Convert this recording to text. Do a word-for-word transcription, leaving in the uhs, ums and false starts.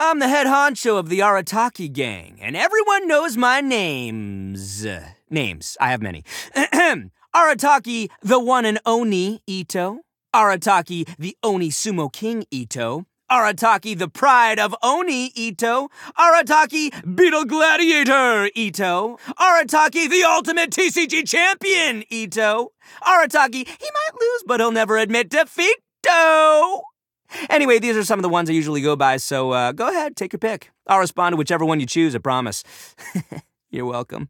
I'm the head honcho of the Arataki gang, and everyone knows my names. Uh, names, I have many. Arataki, the one and only Ito. Arataki, the Oni Sumo King Ito. Arataki, the pride of Oni Ito. Arataki, Beetle Gladiator Ito. Arataki, the ultimate T C G champion Ito. Arataki, he might lose, but he'll never admit defeat. Anyway, these are some of the ones I usually go by, so uh, go ahead, take your pick. I'll respond to whichever one you choose, I promise. You're welcome.